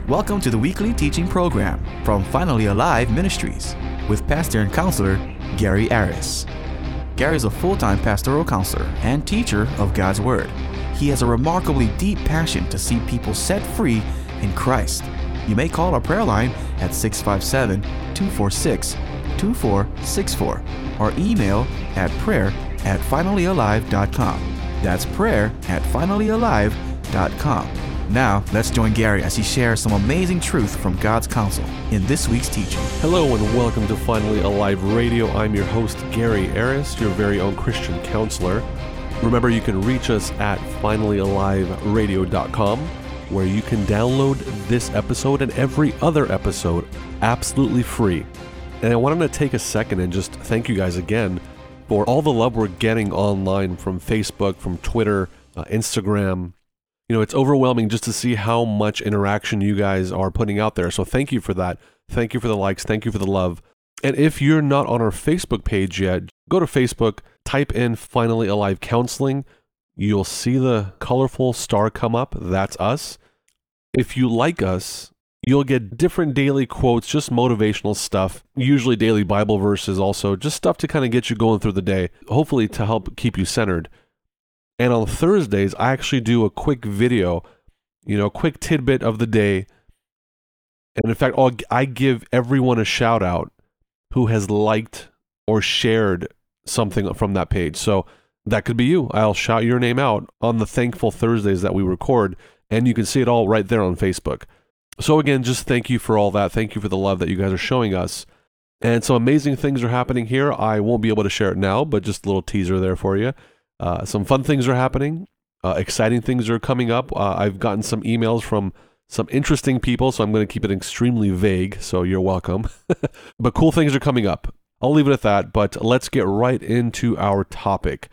Welcome to the weekly teaching program from Finally Alive Ministries with pastor and counselor Gary Aris. Gary is a full-time pastoral counselor and teacher of God's Word. He has a remarkably deep passion to see people set free in Christ. You may call our prayer line at 657-246-2464 or email at prayer@finallyalive.com. That's prayer@finallyalive.com. Now, let's join Gary as he shares some amazing truth from God's counsel in this week's teaching. Hello and welcome to Finally Alive Radio. I'm your host, Gary Aris, your very own Christian counselor. Remember, you can reach us at finallyaliveradio.com, where you can download this episode and every other episode absolutely free. And I wanted to take a second and just thank you guys again for all the love we're getting online from Facebook, from Twitter, Instagram. You know, it's overwhelming just to see how much interaction you guys are putting out there. So thank you for that. Thank you for the likes. Thank you for the love. And if you're not on our Facebook page yet, go to Facebook, type in Finally Alive Counseling. You'll see the colorful star come up. That's us. If you like us, you'll get different daily quotes, just motivational stuff, usually daily Bible verses also, just stuff to kind of get you going through the day, hopefully to help keep you centered. And on Thursdays, I actually do a quick video, a quick tidbit of the day. And in fact, I give everyone a shout out who has liked or shared something from that page. So that could be you. I'll shout your name out on the Thankful Thursdays that we record, and you can see it all right there on Facebook. So again, just thank you for all that. Thank you for the love that you guys are showing us. And some amazing things are happening here. I won't be able to share it now, but just a little teaser there for you. Some fun things are happening. Exciting things are coming up. I've gotten some emails from some interesting people, so I'm going to keep it extremely vague, so you're welcome. But cool things are coming up. I'll leave it at that, but let's get right into our topic.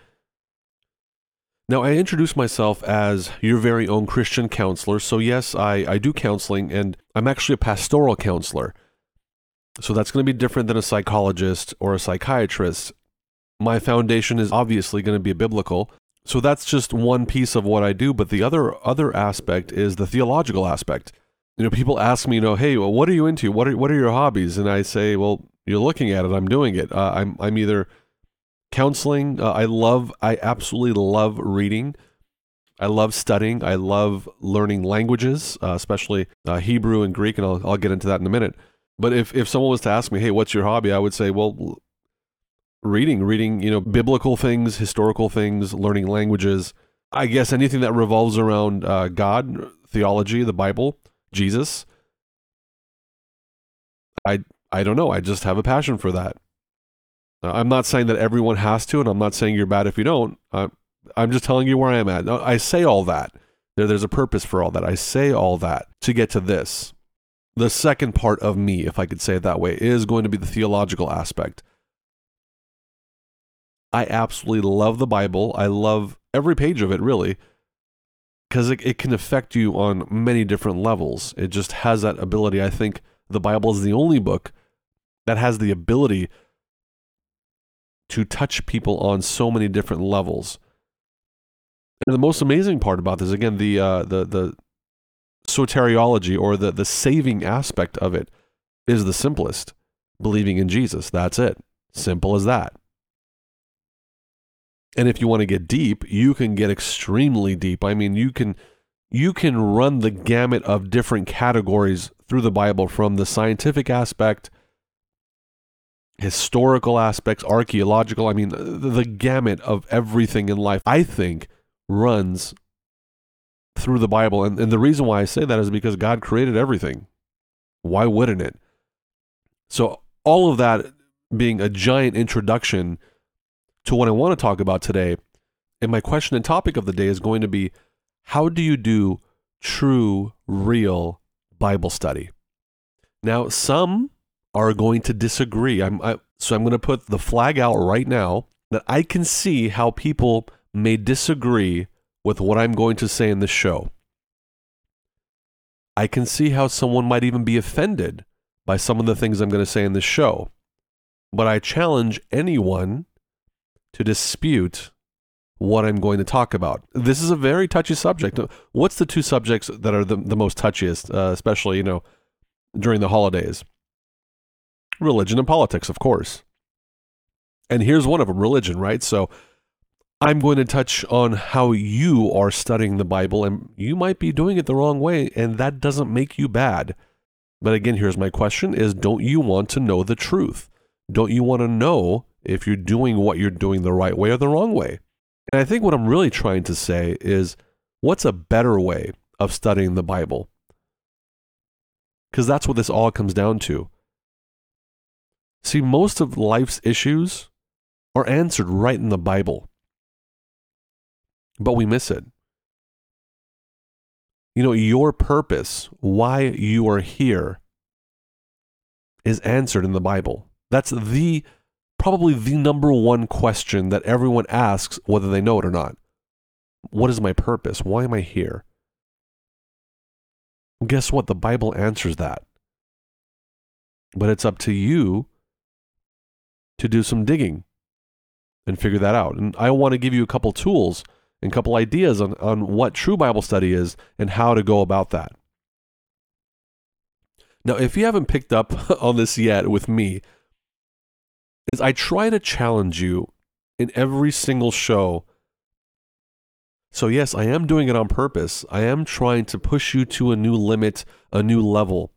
Now, I introduced myself as your very own Christian counselor, so yes, I do counseling, and I'm actually a pastoral counselor. So that's going to be different than a psychologist or a psychiatrist. My foundation is obviously going to be biblical, so that's just one piece of what I do, but the other aspect is the theological aspect. People ask me, hey, well, what are you into? What are your hobbies? And I say, well, you're looking at it, I'm doing it. I'm either counseling, I absolutely love reading. I love studying. I love learning languages, especially Hebrew and Greek, and I'll get into that in a minute. But if someone was to ask me, hey, what's your hobby? I would say, well, reading, biblical things, historical things, learning languages. I guess anything that revolves around God, theology, the Bible, Jesus. I don't know. I just have a passion for that. I'm not saying that everyone has to, and I'm not saying you're bad if you don't. I'm just telling you where I am at. I say all that. There's a purpose for all that. I say all that to get to this. The second part of me, if I could say it that way, is going to be the theological aspect. I absolutely love the Bible. I love every page of it, really, because it can affect you on many different levels. It just has that ability. I think the Bible is the only book that has the ability to touch people on so many different levels. And the most amazing part about this, again, the soteriology, or the saving aspect of it, is the simplest. Believing in Jesus. That's it. Simple as that. And if you want to get deep, you can get extremely deep. I mean, you can run the gamut of different categories through the Bible, from the scientific aspect, historical aspects, archaeological. I mean, the gamut of everything in life, I think, runs through the Bible. And the reason why I say that is because God created everything. Why wouldn't it? So all of that being a giant introduction to what I want to talk about today, and my question and topic of the day is going to be, how do you do true, real Bible study? Now, some are going to disagree. So I'm going to put the flag out right now that I can see how people may disagree with what I'm going to say in this show. I can see how someone might even be offended by some of the things I'm going to say in this show. But I challenge anyone to dispute what I'm going to talk about. This is a very touchy subject. What's the two subjects that are the most touchiest, especially, during the holidays? Religion and politics, of course. And here's one of them, religion, right? So I'm going to touch on how you are studying the Bible, and you might be doing it the wrong way, and that doesn't make you bad. But again, here's my question is, don't you want to know the truth? Don't you want to know if you're doing what you're doing the right way or the wrong way? And I think what I'm really trying to say is, what's a better way of studying the Bible? Because that's what this all comes down to. See, most of life's issues are answered right in the Bible, but we miss it. Your purpose, why you are here, is answered in the Bible. That's probably the number one question that everyone asks, whether they know it or not. What is my purpose? Why am I here? Well, guess what? The Bible answers that. But it's up to you to do some digging and figure that out. And I want to give you a couple tools and a couple ideas on what true Bible study is and how to go about that. Now, if you haven't picked up on this yet with me, is I try to challenge you in every single show. So yes, I am doing it on purpose. I am trying to push you to a new limit, a new level.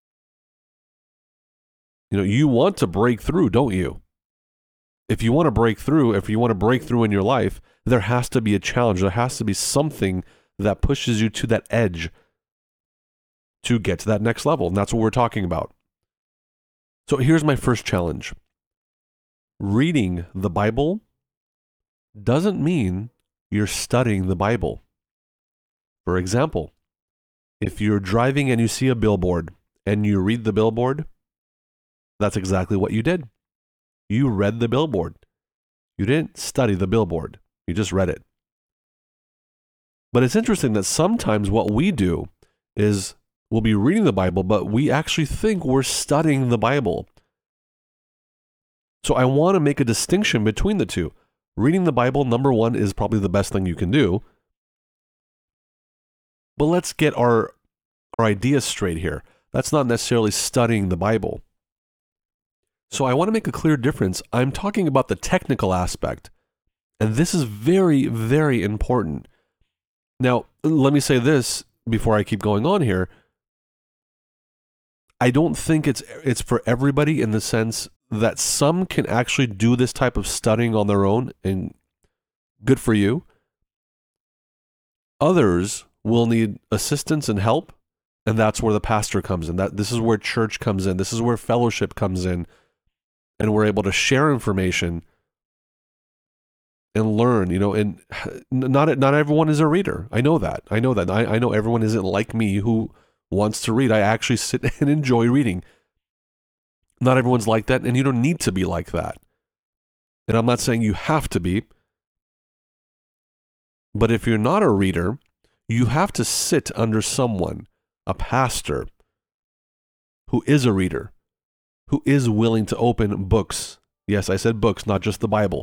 You want to break through, don't you? If you want to break through, in your life, there has to be a challenge. There has to be something that pushes you to that edge to get to that next level. And that's what we're talking about. So here's my first challenge. Reading the Bible doesn't mean you're studying the Bible. For example, if you're driving and you see a billboard and you read the billboard, that's exactly what you did. You read the billboard. You didn't study the billboard. You just read it. But it's interesting that sometimes what we do is we'll be reading the Bible, but we actually think we're studying the Bible. So I want to make a distinction between the two. Reading the Bible, number one, is probably the best thing you can do. But let's get our ideas straight here. That's not necessarily studying the Bible. So I want to make a clear difference. I'm talking about the technical aspect. And this is very, very important. Now, let me say this before I keep going on here. I don't think it's for everybody, in the sense that some can actually do this type of studying on their own, and good for you. Others will need assistance and help, and that's where the pastor comes in. This is where church comes in. This is where fellowship comes in, and we're able to share information and learn. And not everyone is a reader. I know that. I know everyone isn't like me who wants to read. I actually sit and enjoy reading. Not everyone's like that, and you don't need to be like that. And I'm not saying you have to be. But if you're not a reader, you have to sit under someone, a pastor, who is a reader, who is willing to open books. Yes, I said books, not just the Bible.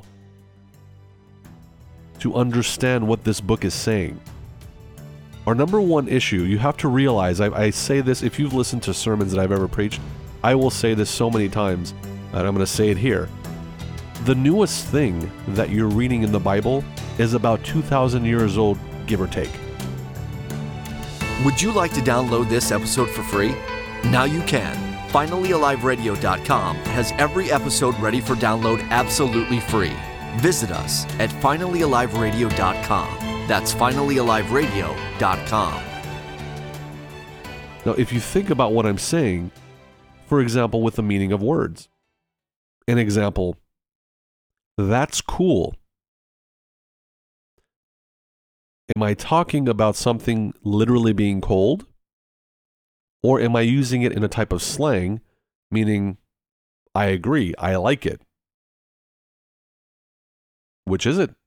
To understand what this book is saying. Our number one issue, you have to realize, I say this, if you've listened to sermons that I've ever preached, I will say this so many times, and I'm going to say it here. The newest thing that you're reading in the Bible is about 2,000 years old, give or take. Would you like to download this episode for free? Now you can. FinallyAliveRadio.com has every episode ready for download absolutely free. Visit us at FinallyAliveRadio.com. That's FinallyAliveRadio.com. Now, if you think about what I'm saying, for example, with the meaning of words. An example, that's cool. Am I talking about something literally being cold? Or am I using it in a type of slang, meaning, I agree, I like it? Which is it?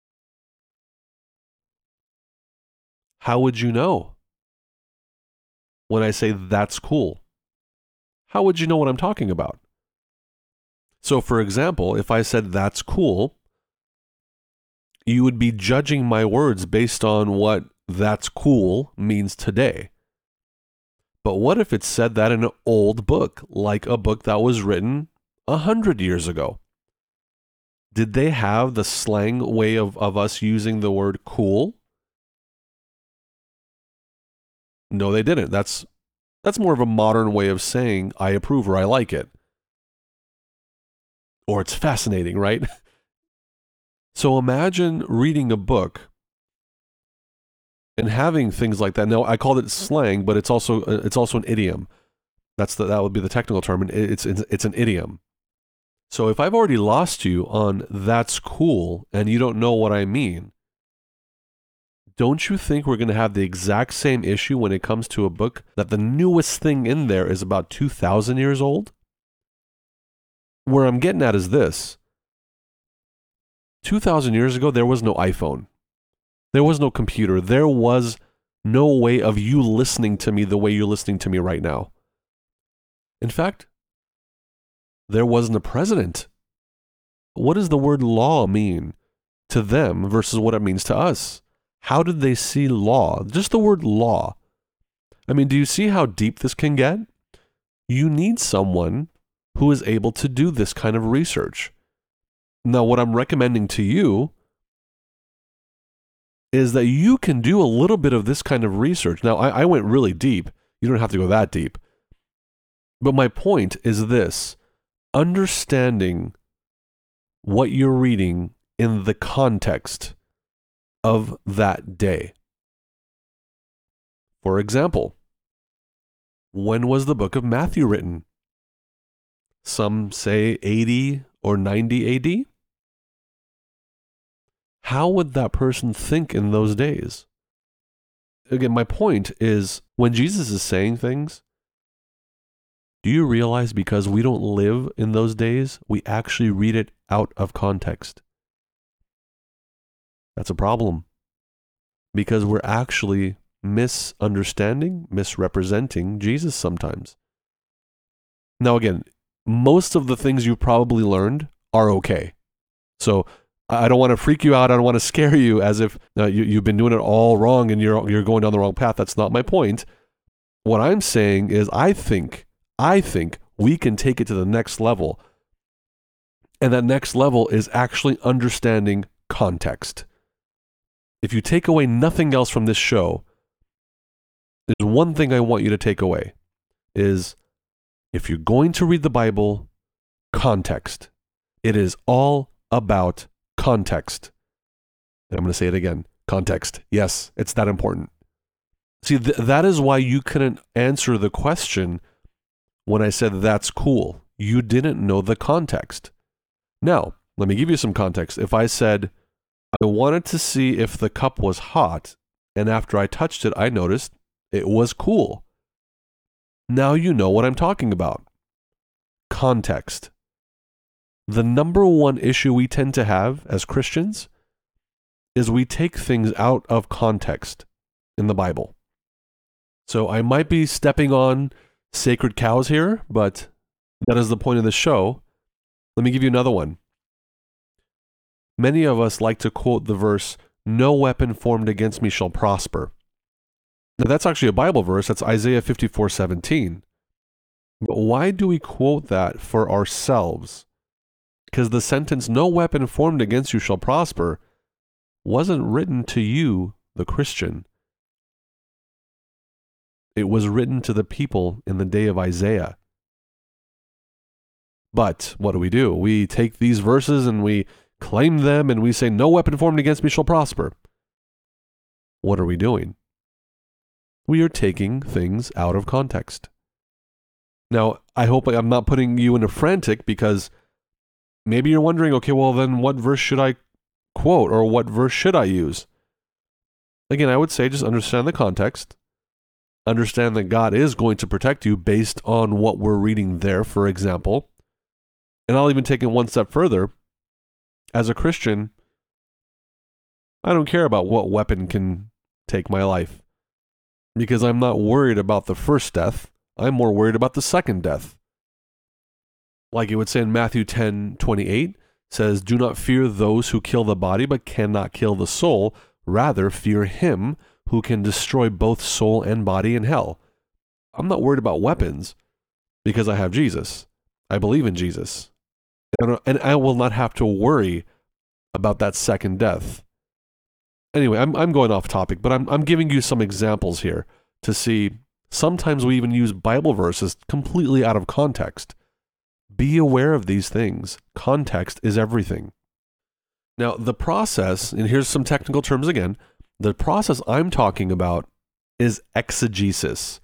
How would you know when I say that's cool? How would you know what I'm talking about? So, for example, if I said that's cool, you would be judging my words based on what "that's cool" means today. But what if it said that in an old book, like a book that was written 100 years ago? Did they have the slang way of us using the word cool? No, they didn't. That's more of a modern way of saying I approve or I like it. Or it's fascinating, right? So imagine reading a book and having things like that. Now, I called it slang, but it's also an idiom. That would be the technical term, and it's an idiom. So if I've already lost you on "that's cool" and you don't know what I mean, don't you think we're going to have the exact same issue when it comes to a book that the newest thing in there is about 2,000 years old? Where I'm getting at is this. 2,000 years ago, there was no iPhone. There was no computer. There was no way of you listening to me the way you're listening to me right now. In fact, there wasn't a president. What does the word law mean to them versus what it means to us? How did they see law? Just the word law. I mean, do you see how deep this can get? You need someone who is able to do this kind of research. Now, what I'm recommending to you is that you can do a little bit of this kind of research. Now, I went really deep. You don't have to go that deep. But my point is this: understanding what you're reading in the context of that day. For example, when was the book of Matthew written? Some say 80 or 90 AD. How would that person think in those days? Again, my point is, when Jesus is saying things, do you realize because we don't live in those days, we actually read it out of context? That's a problem. Because we're actually misunderstanding, misrepresenting Jesus sometimes. Now again, most of the things you've probably learned are okay. So I don't want to freak you out. I don't want to scare you as if you've been doing it all wrong and you're going down the wrong path. That's not my point. What I'm saying is I think we can take it to the next level. And that next level is actually understanding context. If you take away nothing else from this show, there's one thing I want you to take away is, if you're going to read the Bible, context. It is all about context. And I'm going to say it again. Context. Yes, it's that important. See, that is why you couldn't answer the question when I said that's cool. You didn't know the context. Now, let me give you some context. If I said, I wanted to see if the cup was hot, and after I touched it, I noticed it was cool. Now you know what I'm talking about. Context. The number one issue we tend to have as Christians is we take things out of context in the Bible. So I might be stepping on sacred cows here, but that is the point of the show. Let me give you another one. Many of us like to quote the verse, "No weapon formed against me shall prosper." Now that's actually a Bible verse. That's Isaiah 54:17. But why do we quote that for ourselves? Because the sentence, "No weapon formed against you shall prosper," wasn't written to you, the Christian. It was written to the people in the day of Isaiah. But what do? We take these verses and we claim them and we say, "No weapon formed against me shall prosper." What are we doing? We are taking things out of context. Now, I hope I'm not putting you in a frantic, because maybe you're wondering, okay, well then what verse should I quote, or what verse should I use? Again, I would say just understand the context. Understand that God is going to protect you based on what we're reading there, for example. And I'll even take it one step further. As a Christian, I don't care about what weapon can take my life, because I'm not worried about the first death. I'm more worried about the second death. Like it would say in Matthew 10:28, says, "Do not fear those who kill the body but cannot kill the soul. Rather, fear him who can destroy both soul and body in hell." I'm not worried about weapons because I have Jesus. I believe in Jesus. And I will not have to worry about that second death. Anyway, I'm going off topic, but I'm giving you some examples here to see sometimes we even use Bible verses completely out of context. Be aware of these things. Context is everything. Now, the process, and here's some technical terms again, the process I'm talking about is exegesis.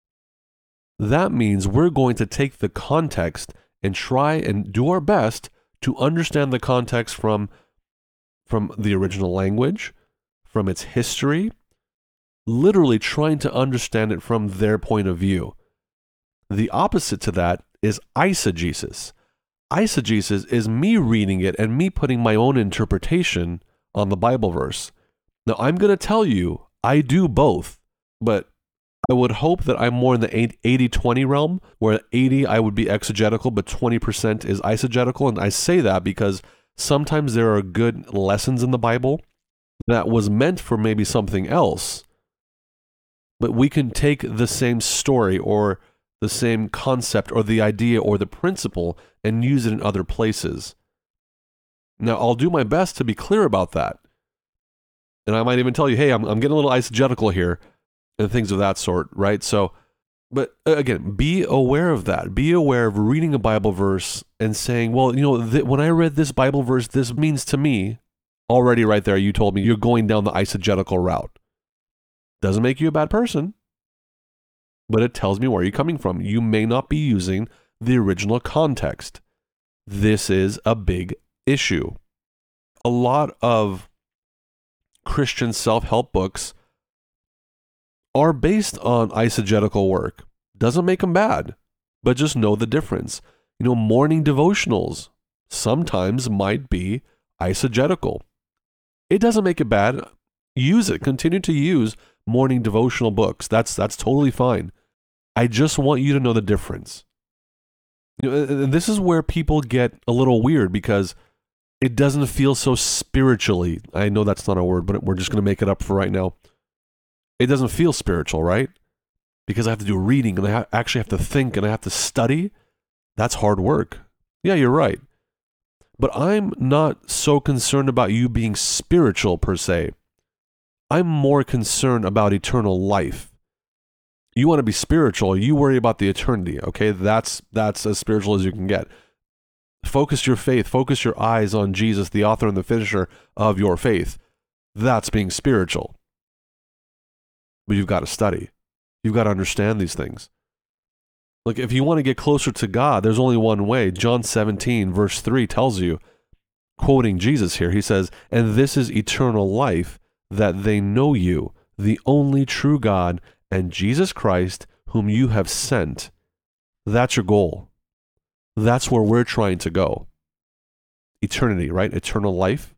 That means we're going to take the context and try and do our best to understand the context from the original language, from its history, literally trying to understand it from their point of view. The opposite to that is eisegesis. Eisegesis is me reading it and me putting my own interpretation on the Bible verse. Now, I'm going to tell you, I do both, but I would hope that I'm more in the 80-20 realm, where 80 I would be exegetical, but 20% is eisegetical. And I say that because sometimes there are good lessons in the Bible that was meant for maybe something else, but we can take the same story or the same concept or the idea or the principle and use it in other places. Now, I'll do my best to be clear about that. And I might even tell you, hey, I'm getting a little eisegetical here and things of that sort, right? So, but again, be aware of that. Be aware of reading a Bible verse and saying, well, when I read this Bible verse, this means to me. Already right there, you told me you're going down the eisegetical route. Doesn't make you a bad person, but it tells me where you're coming from. You may not be using the original context. This is a big issue. A lot of Christian self-help books are based on eisegetical work. Doesn't make them bad, but just know the difference. Morning devotionals sometimes might be eisegetical. It doesn't make it bad. Use it. Continue to use morning devotional books. That's totally fine. I just want you to know the difference. And this is where people get a little weird because it doesn't feel so spiritually. I know that's not a word, but we're just going to make it up for right now. It doesn't feel spiritual, right? Because I have to do reading and I actually have to think and I have to study. That's hard work. Yeah, you're right. But I'm not so concerned about you being spiritual per se. I'm more concerned about eternal life. You want to be spiritual, you worry about the eternity, okay? That's as spiritual as you can get. Focus your faith, focus your eyes on Jesus, the author and the finisher of your faith. That's being spiritual. But you've got to study. You've got to understand these things. Look, if you want to get closer to God, there's only one way. John 17, verse 3 tells you, quoting Jesus here, he says, "And this is eternal life, that they know you, the only true God, and Jesus Christ, whom you have sent." That's your goal. That's where we're trying to go. Eternity, right? Eternal life.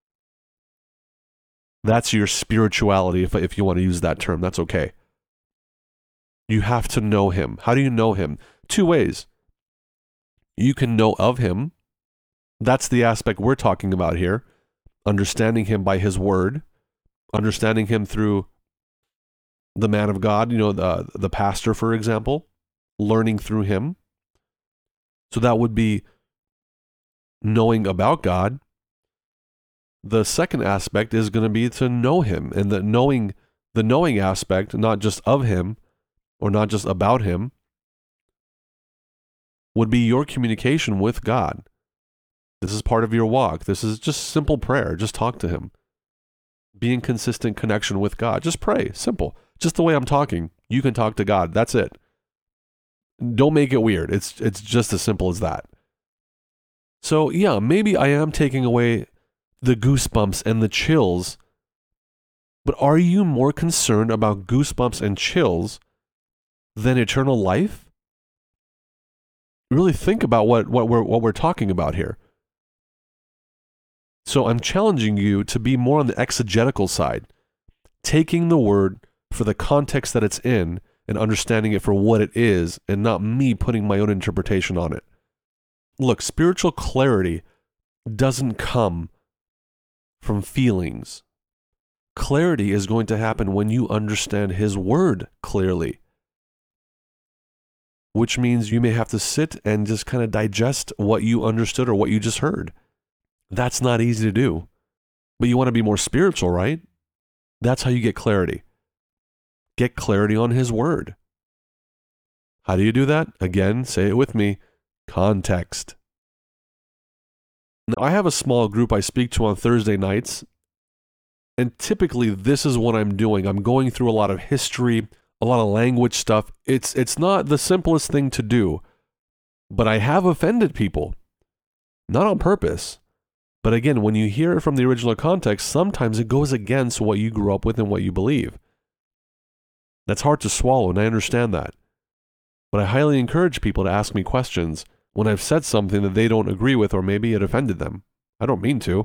That's your spirituality, if you want to use that term. That's okay. You have to know him. How do you know him? Two ways. You can know of him. That's the aspect we're talking about here. Understanding him by his word. Understanding him through the man of God, the pastor, for example. Learning through him. So that would be knowing about God. The second aspect is going to be to know him. And the knowing aspect, not just of him, or not just about him, would be your communication with God. This is part of your walk. This is just simple prayer. Just talk to him. Be in consistent connection with God. Just pray. Simple. Just the way I'm talking. You can talk to God. That's it. Don't make it weird. It's just as simple as that. So yeah, maybe I am taking away the goosebumps and the chills, but are you more concerned about goosebumps and chills than eternal life? Really think about what we're talking about here. So I'm challenging you to be more on the exegetical side, taking the word for the context that it's in and understanding it for what it is, and not me putting my own interpretation on it. Look, spiritual clarity doesn't come from feelings. Clarity is going to happen when you understand His Word clearly, which means you may have to sit and just kind of digest what you understood or what you just heard. That's not easy to do. But you want to be more spiritual, right? That's how you get clarity. Get clarity on His Word. How do you do that? Again, say it with me. Context. Now, I have a small group I speak to on Thursday nights, and typically this is what I'm doing. I'm going through a lot of history, a lot of language stuff. It's not the simplest thing to do, but I have offended people. Not on purpose. But again, when you hear it from the original context, sometimes it goes against what you grew up with and what you believe. That's hard to swallow, and I understand that. But I highly encourage people to ask me questions when I've said something that they don't agree with, or maybe it offended them. I don't mean to.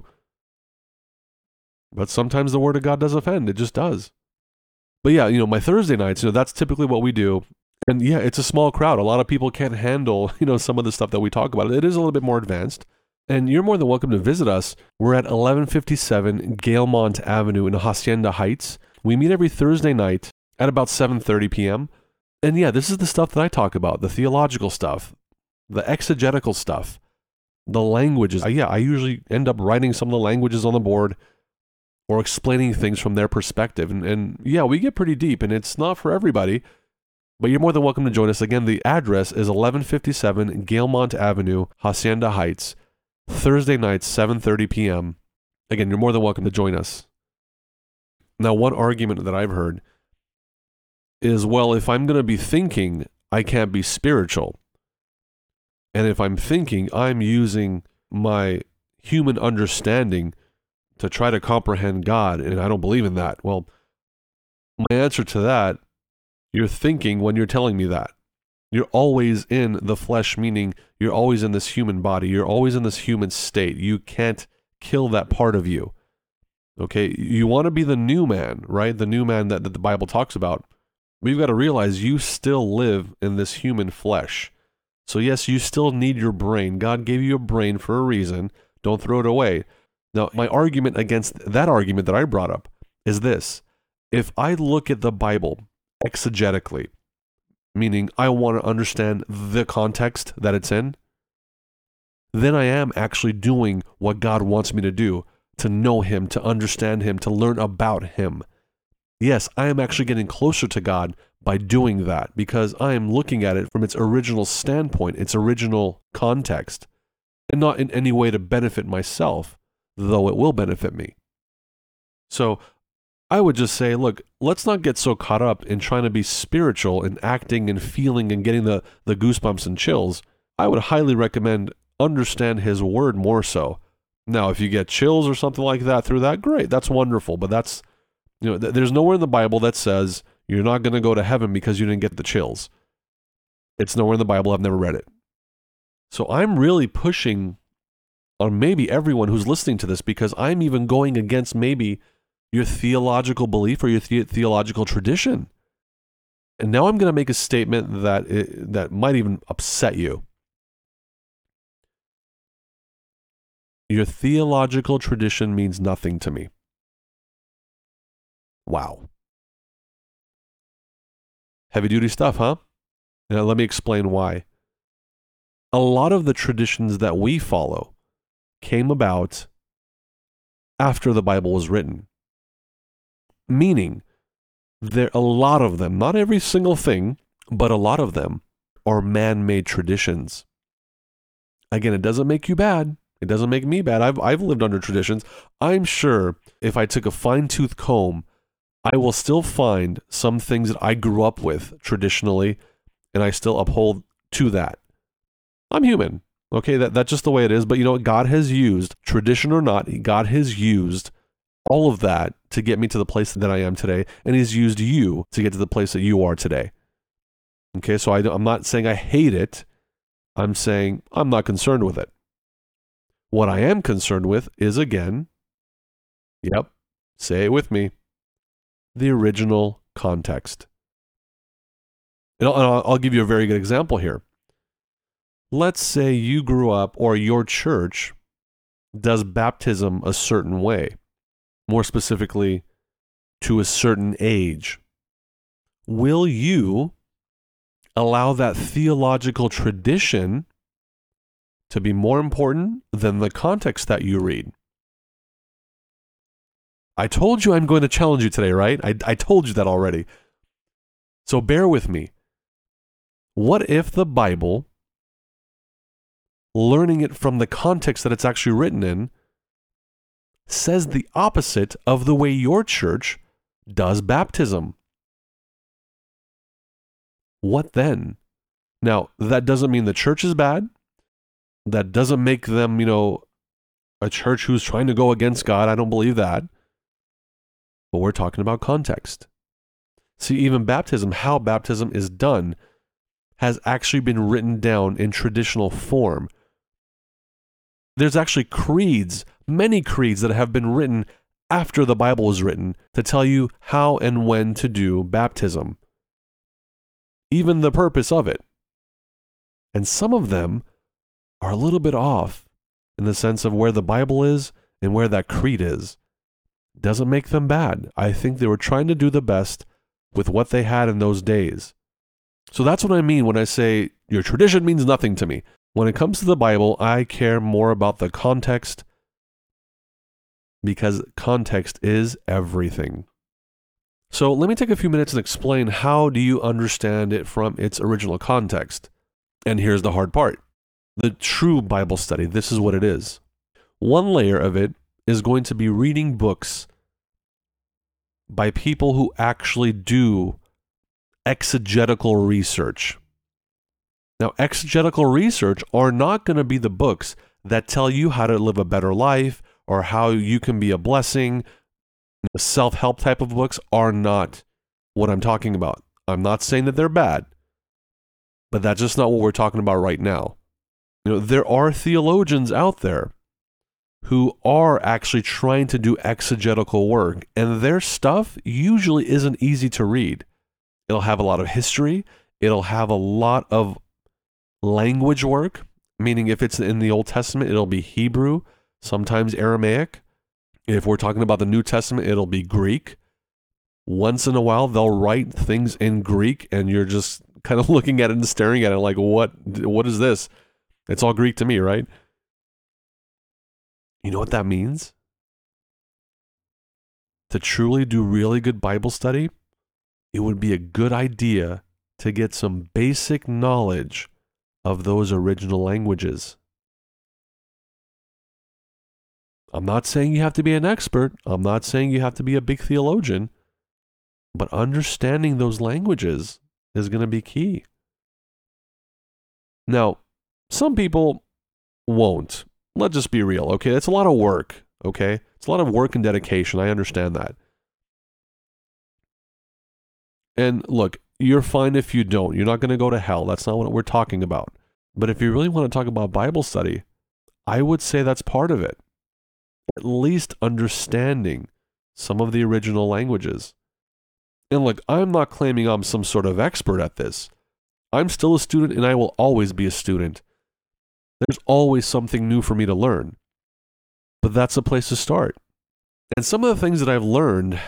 But sometimes the Word of God does offend. It just does. But yeah, my Thursday nights, that's typically what we do. And yeah, it's a small crowd. A lot of people can't handle, some of the stuff that we talk about. It is a little bit more advanced. And you're more than welcome to visit us. We're at 1157 Galemont Avenue in Hacienda Heights. We meet every Thursday night at about 7:30 p.m. And yeah, this is the stuff that I talk about, the theological stuff, the exegetical stuff, the languages. I usually end up writing some of the languages on the board or explaining things from their perspective. And yeah, we get pretty deep, and it's not for everybody, but you're more than welcome to join us. Again, the address is 1157 Galemont Avenue, Hacienda Heights, Thursday nights, 7:30 p.m. Again, you're more than welcome to join us. Now, one argument that I've heard is, well, if I'm going to be thinking, I can't be spiritual. And if I'm thinking, I'm using my human understanding to try to comprehend God, and I don't believe in that. Well, my answer to that, you're thinking when you're telling me that. You're always in the flesh, meaning you're always in this human body. You're always in this human state. You can't kill that part of you. Okay? You want to be the new man, right? The new man that the Bible talks about. But you've got to realize you still live in this human flesh. So yes, you still need your brain. God gave you a brain for a reason. Don't throw it away. Now, my argument against that argument that I brought up is this. If I look at the Bible exegetically, meaning I want to understand the context that it's in, then I am actually doing what God wants me to do, to know Him, to understand Him, to learn about Him. Yes, I am actually getting closer to God by doing that, because I am looking at it from its original standpoint, its original context, and not in any way to benefit myself, though it will benefit me. So I would just say, look, let's not get so caught up in trying to be spiritual and acting and feeling and getting the goosebumps and chills. I would highly recommend understand His Word more so. Now, if you get chills or something like that through that, great, that's wonderful. But that's, there's nowhere in the Bible that says you're not going to go to heaven because you didn't get the chills. It's nowhere in the Bible. I've never read it. So I'm really pushing on maybe everyone who's listening to this, because I'm even going against maybe your theological belief or your theological tradition. And now I'm going to make a statement that might even upset you. Your theological tradition means nothing to me. Wow. Heavy duty stuff, huh? Now let me explain why. A lot of the traditions that we follow came about after the Bible was written. Meaning, a lot of them, not every single thing, but a lot of them are man-made traditions. Again, it doesn't make you bad. It doesn't make me bad. I've lived under traditions. I'm sure if I took a fine-tooth comb, I will still find some things that I grew up with traditionally, and I still uphold to that. I'm human. Okay, that's just the way it is. But you know what? God has used, tradition or not, God has used all of that to get me to the place that I am today, and He's used you to get to the place that you are today. Okay, so I'm not saying I hate it. I'm saying I'm not concerned with it. What I am concerned with is, again, say it with me, the original context. And I'll give you a very good example here. Let's say you grew up, or your church does baptism a certain way, more specifically, to a certain age. Will you allow that theological tradition to be more important than the context that you read? I told you I'm going to challenge you today, right? I told you that already. So bear with me. What if the Bible, learning it from the context that it's actually written in, says the opposite of the way your church does baptism? What then? Now, that doesn't mean the church is bad. That doesn't make them, a church who's trying to go against God. I don't believe that. But we're talking about context. See, even baptism, how baptism is done, has actually been written down in traditional form. There's actually creeds, many creeds that have been written after the Bible was written to tell you how and when to do baptism. Even the purpose of it. And some of them are a little bit off in the sense of where the Bible is and where that creed is. Doesn't make them bad. I think they were trying to do the best with what they had in those days. So that's what I mean when I say your tradition means nothing to me. When it comes to the Bible, I care more about the context because context is everything. So let me take a few minutes and explain how do you understand it from its original context. And here's the hard part. The true Bible study, this is what it is. One layer of it is going to be reading books by people who actually do exegetical research. Now, exegetical research are not going to be the books that tell you how to live a better life or how you can be a blessing. Self-help type of books are not what I'm talking about. I'm not saying that they're bad, but that's just not what we're talking about right now. There are theologians out there who are actually trying to do exegetical work, and their stuff usually isn't easy to read. It'll have a lot of history. It'll have a lot of language work, meaning if it's in the Old Testament, it'll be Hebrew, sometimes Aramaic. If we're talking about the New Testament, it'll be Greek. Once in a while, they'll write things in Greek, and you're just kind of looking at it and staring at it like, what is this? It's all Greek to me, right? You know what that means? To truly do really good Bible study, it would be a good idea to get some basic knowledge of those original languages. I'm not saying you have to be an expert. I'm not saying you have to be a big theologian. But understanding those languages is going to be key. Now, some people won't. Let's just be real, okay? It's a lot of work, okay? It's a lot of work and dedication. I understand that. And look, you're fine if you don't. You're not going to go to hell. That's not what we're talking about. But if you really want to talk about Bible study, I would say that's part of it. At least understanding some of the original languages. And look, I'm not claiming I'm some sort of expert at this. I'm still a student and I will always be a student. There's always something new for me to learn. But that's a place to start. And some of the things that I've learned,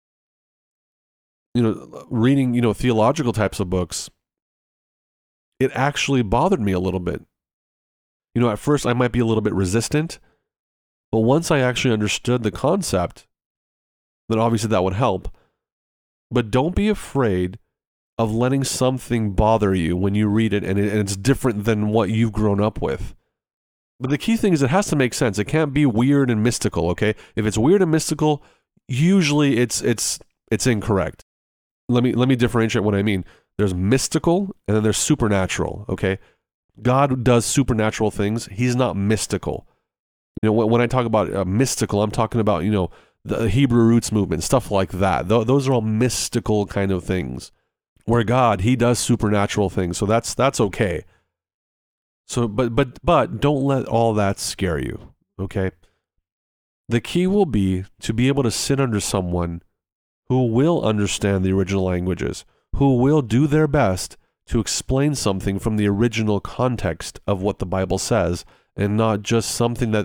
reading, theological types of books, it actually bothered me a little bit. At first I might be a little bit resistant, but once I actually understood the concept, then obviously that would help. But don't be afraid of letting something bother you when you read it and it's different than what you've grown up with. But the key thing is it has to make sense. It can't be weird and mystical, okay? If it's weird and mystical, usually it's incorrect. Let me differentiate what I mean. There's mystical and then there's supernatural, okay? God does supernatural things. He's not mystical. When I talk about mystical, I'm talking about, the Hebrew roots movement, stuff like that. Those are all mystical kind of things. Where God, he does supernatural things. So that's okay. So, but don't let all that scare you, okay? The key will be to be able to sit under someone who will understand the original languages, who will do their best to explain something from the original context of what the Bible says, and not just something that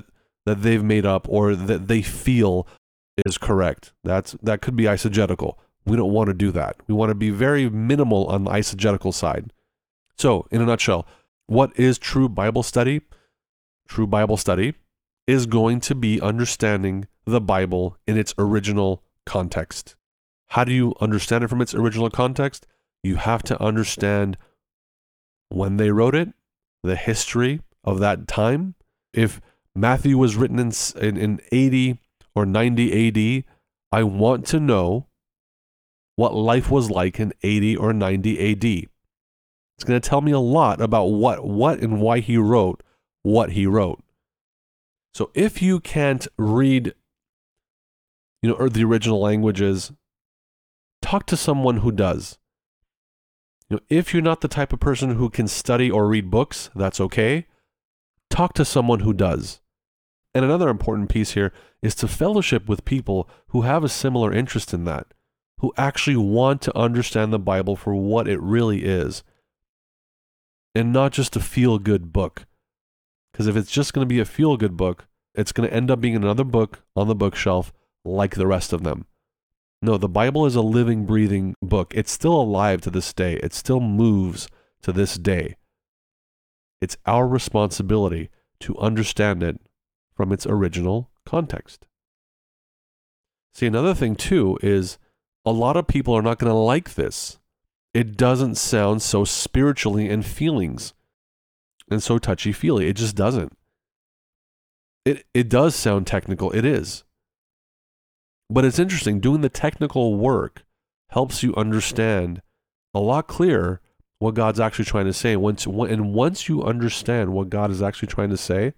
that they've made up or that they feel is correct. That could be eisegetical. We don't want to do that. We want to be very minimal on the eisegetical side. So, in a nutshell, what is true Bible study? True Bible study is going to be understanding the Bible in its original context. How do you understand it from its original context? You have to understand when they wrote it, the history of that time. If Matthew was written in 80 or 90 AD, I want to know what life was like in 80 or 90 AD. It's going to tell me a lot about what and why he wrote what he wrote. So if you can't read, or the original languages, talk to someone who does. If you're not the type of person who can study or read books, that's okay. Talk to someone who does. And another important piece here is to fellowship with people who have a similar interest in that, who actually want to understand the Bible for what it really is, and not just a feel-good book. Because if it's just going to be a feel-good book, it's going to end up being another book on the bookshelf like the rest of them. No, the Bible is a living, breathing book. It's still alive to this day. It still moves to this day. It's our responsibility to understand it from its original context. See, another thing too is a lot of people are not going to like this. It doesn't sound so spiritually and feelings and so touchy-feely. It just doesn't. It does sound technical. It is. But it's interesting. Doing the technical work helps you understand a lot clearer what God's actually trying to say. And once you understand what God is actually trying to say,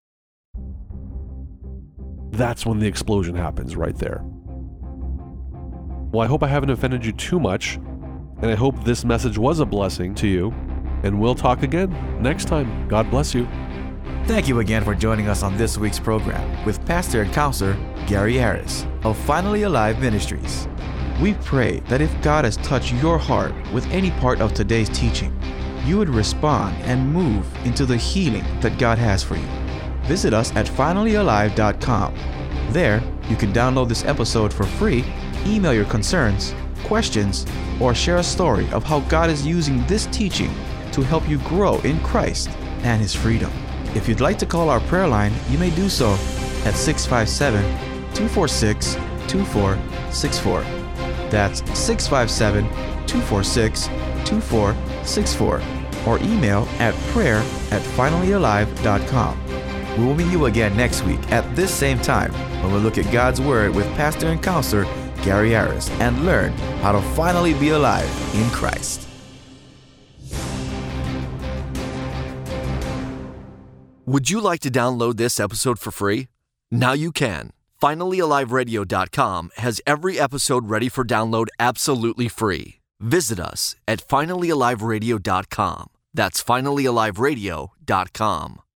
that's when the explosion happens right there. Well, I hope I haven't offended you too much, and I hope this message was a blessing to you. And we'll talk again next time. God bless you. Thank you again for joining us on this week's program with Pastor and Counselor Gary Harris of Finally Alive Ministries. We pray that if God has touched your heart with any part of today's teaching, you would respond and move into the healing that God has for you. Visit us at finallyalive.com. There, you can download this episode for free, email your concerns, questions, or share a story of how God is using this teaching to help you grow in Christ and His freedom. If you'd like to call our prayer line, you may do so at 657-246-2464. That's 657-246-2464. Or email at prayer@finallyalive.com. We will meet you again next week at this same time when we look at God's Word with Pastor and Counselor Gary Harris and learn how to finally be alive in Christ. Would you like to download this episode for free? Now you can. FinallyAliveRadio.com has every episode ready for download absolutely free. Visit us at FinallyAliveRadio.com. That's FinallyAliveRadio.com.